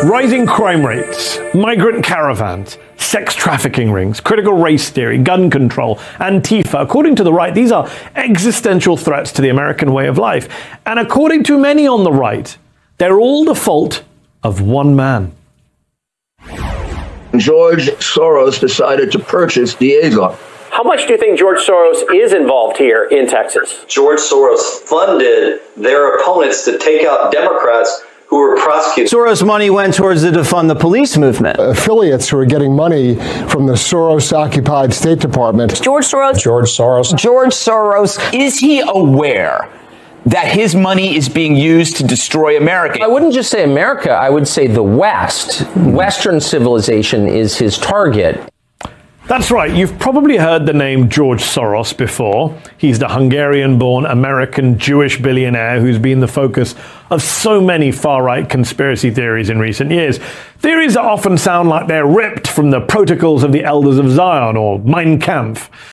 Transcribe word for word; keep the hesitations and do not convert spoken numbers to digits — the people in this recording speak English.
Rising crime rates, migrant caravans, sex trafficking rings, critical race theory, gun control, Antifa. According to the right, these are existential threats to the American way of life. And according to many on the right, they're all the fault of one man. George Soros decided to purchase Diego. How much do you think George Soros is involved here in Texas? George Soros funded their opponents to take out Democrats who were prosecuted. Soros money went towards the defund the police movement. Affiliates who are getting money from the Soros-occupied State Department. George Soros. George Soros. George Soros. Is he aware that his money is being used to destroy America? I wouldn't just say America. I would say the West. Western civilization is his target. That's right. You've probably heard the name George Soros before. He's the Hungarian-born American Jewish billionaire who's been the focus of so many far-right conspiracy theories in recent years. Theories that often sound like they're ripped from the Protocols of the Elders of Zion or Mein Kampf.